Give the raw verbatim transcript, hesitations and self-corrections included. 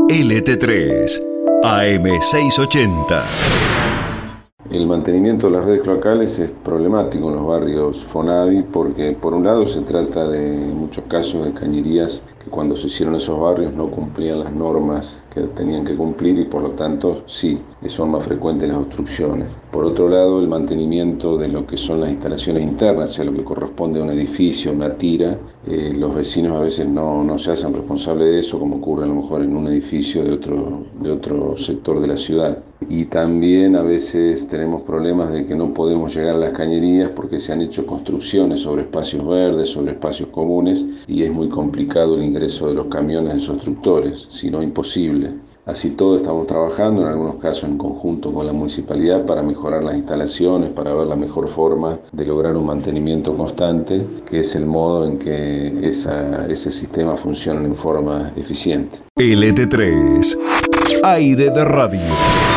L T tres, A M seiscientos ochenta. El mantenimiento de las redes cloacales es problemático en los barrios Fonavi porque, por un lado, se trata de muchos casos de cañerías que cuando se hicieron esos barrios no cumplían las normas que tenían que cumplir y, por lo tanto, sí, son más frecuentes las obstrucciones. Por otro lado, el mantenimiento de lo que son las instalaciones internas, o sea, lo que corresponde a un edificio, una tira, eh, los vecinos a veces no, no se hacen responsables de eso, como ocurre a lo mejor en un edificio de otro, de otro sector de la ciudad. Y también a veces tenemos problemas de que no podemos llegar a las cañerías porque se han hecho construcciones sobre espacios verdes, sobre espacios comunes, y es muy complicado el ingreso de los camiones de esos constructores, si no imposible. Así todo estamos trabajando, en algunos casos en conjunto con la municipalidad, para mejorar las instalaciones, para ver la mejor forma de lograr un mantenimiento constante, que es el modo en que esa, ese sistema funciona en forma eficiente. L T tres, Aire de Radio.